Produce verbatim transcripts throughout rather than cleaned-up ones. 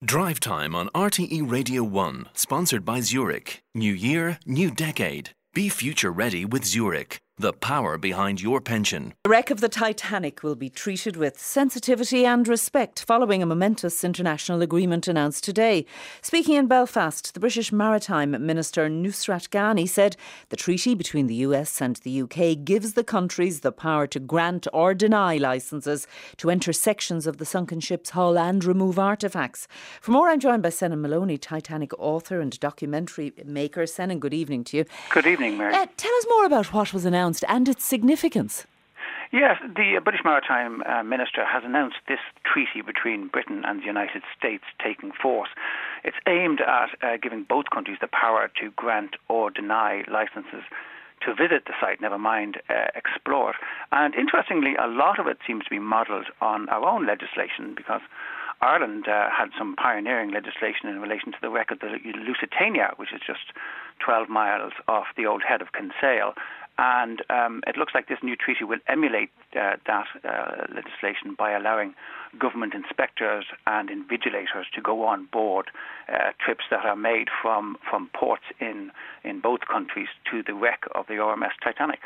Drive Time on R T E Radio one, sponsored by Zurich. New year, new decade. Be future ready with Zurich, the power behind your pension. The wreck of the Titanic will be treated with sensitivity and respect following a momentous international agreement announced today. Speaking in Belfast, the British Maritime Minister Nusrat Ghani said the treaty between the U S and the U K gives the countries the power to grant or deny licences to enter sections of the sunken ship's hull and remove artefacts. For more, I'm joined by Senan Maloney, Titanic author and documentary maker. Senan, good evening to you. Good evening, Mary. Uh, tell us more about what was announced and its significance. Yes, the British Maritime uh, Minister has announced this treaty between Britain and the United States taking force. It's aimed at uh, giving both countries the power to grant or deny licences to visit the site, never mind uh, explore it. And interestingly, a lot of it seems to be modelled on our own legislation, because Ireland uh, had some pioneering legislation in relation to the wreck of the Lusitania, which is just twelve miles off the old head of Kinsale. And um, it looks like this new treaty will emulate uh, that uh, legislation by allowing government inspectors and invigilators to go on board uh, trips that are made from, from ports in, in both countries to the wreck of the R M S Titanic.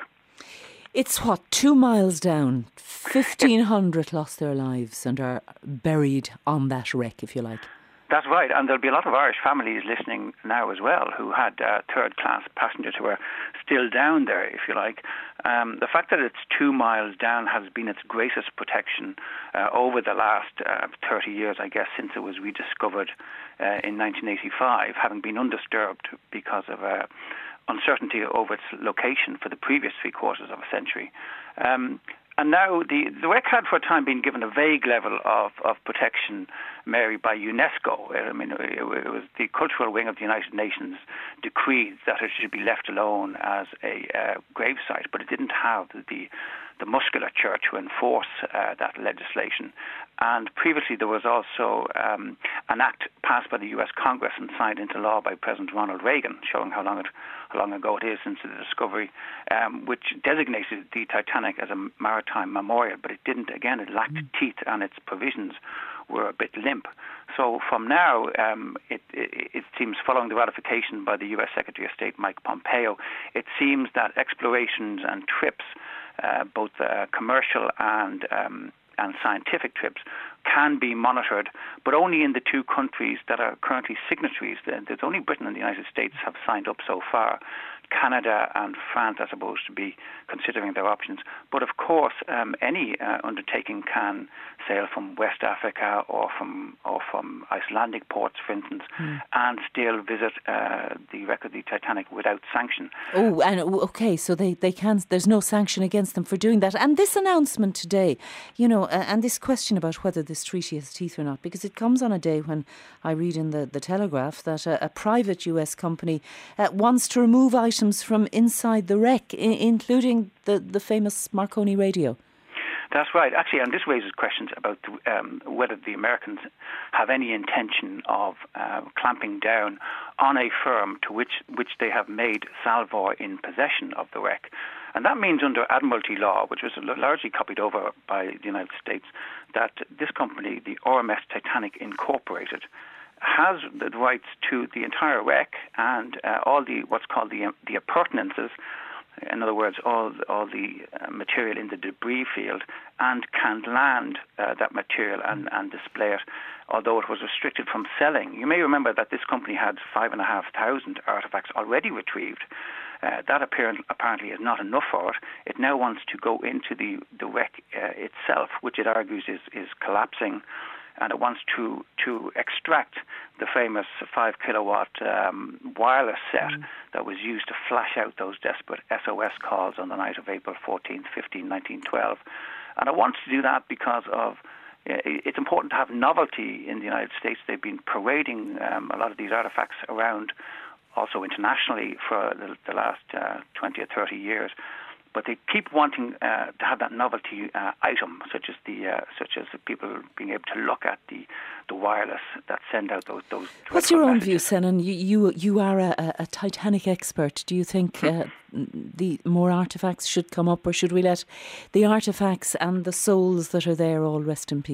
It's what, two miles down, fifteen hundred lost their lives and are buried on that wreck, if you like. That's right, and there'll be a lot of Irish families listening now as well who had uh, third-class passengers who are still down there, if you like. Um, the fact that it's two miles down has been its greatest protection uh, over the last uh, thirty years, I guess, since it was rediscovered uh, in nineteen eighty-five, having been undisturbed because of uh, uncertainty over its location for the previous three quarters of a century. Um, And now the, the wreck had for a time been given a vague level of, of protection, Mary, by UNESCO. I mean, it, it was the cultural wing of the United Nations decreed that it should be left alone as a uh, gravesite, but it didn't have the the musculature to enforce uh, that legislation. And previously there was also um, an act passed by the U S Congress and signed into law by President Ronald Reagan, showing how long it, how long ago it is since the discovery, um, which designated the Titanic as a maritime memorial, but it didn't, again, it lacked mm. teeth and its provisions were a bit limp. So from now, um, it, it, it seems, following the ratification by the U S Secretary of State Mike Pompeo, it seems that explorations and trips, uh, both uh, commercial and um, and scientific trips, can be monitored, but only in the two countries that are currently signatories. There's only Britain and the United States have signed up so far. Canada and France are supposed to be considering their options. But of course, um, any uh, undertaking can sail from West Africa or from or from Icelandic ports, for instance, mm. and still visit uh, the wreck of the Titanic without sanction. Oh, and okay, so they, they can. There's no sanction against them for doing that. And this announcement today, you know, uh, and this question about whether this treaty has teeth or not, because it comes on a day when I read in the, the Telegraph that a, a private U S company uh, wants to remove items from inside the wreck, I- including the, the famous Marconi radio. That's right. Actually, and this raises questions about the, um, whether the Americans have any intention of uh, clamping down on a firm to which, which they have made salvor in possession of the wreck. And that means under Admiralty law, which was largely copied over by the United States, that this company, the R M S Titanic Incorporated, has the rights to the entire wreck and uh, all the what's called the the appurtenances. In other words, all all the uh, material in the debris field, and can land uh, that material and, and display it, although it was restricted from selling. You may remember that this company had five and a half thousand artifacts already retrieved. Uh, that apparently, apparently is not enough for it. It now wants to go into the, the wreck uh, itself, which it argues is, is collapsing, and it wants to to extract the famous five kilowatt um, wireless set mm. that was used to flash out those desperate S O S calls on the night of April fourteenth, fifteenth, nineteen twelve. And it wants to do that because of uh, it's important to have novelty in the United States. They've been parading um, a lot of these artifacts around, also internationally, for the, the last uh, twenty or thirty years. But they keep wanting uh, to have that novelty uh, item, such as the uh, such as the people being able to look at the, the wireless that send out those those. What's your own messages. view, Senan? You you, you are a, a Titanic expert. Do you think uh, the more artefacts should come up, or should we let the artefacts and the souls that are there all rest in peace?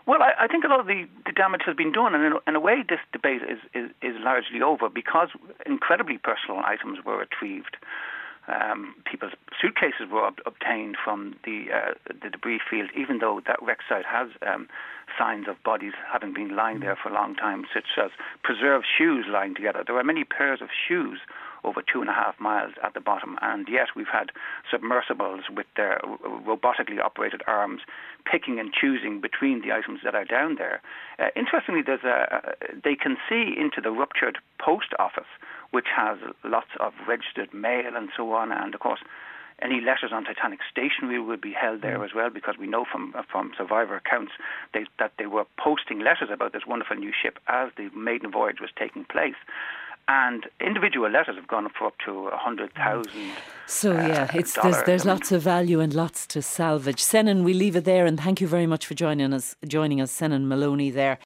Well, I, I think a lot of the, the damage has been done, and in, in a way this debate is, is, is largely over because incredibly personal items were retrieved. Um, people's suitcases were ob- obtained from the uh, the debris field, even though that wreck site has um, signs of bodies having been lying there for a long time, such as preserved shoes lying together. There are many pairs of shoes over two and a half miles at the bottom, and yet we've had submersibles with their robotically operated arms picking and choosing between the items that are down there. Uh, interestingly, there's a, they can see into the ruptured post office, which has lots of registered mail and so on, and of course any letters on Titanic stationery will be held there as well, because we know from from survivor accounts they, that they were posting letters about this wonderful new ship as the maiden voyage was taking place. And individual letters have gone up for up to a hundred thousand. So yeah, uh, it's there's, there's I mean, lots of value and lots to salvage. Senan, we leave it there, and thank you very much for joining us. Joining us, Senan Maloney there.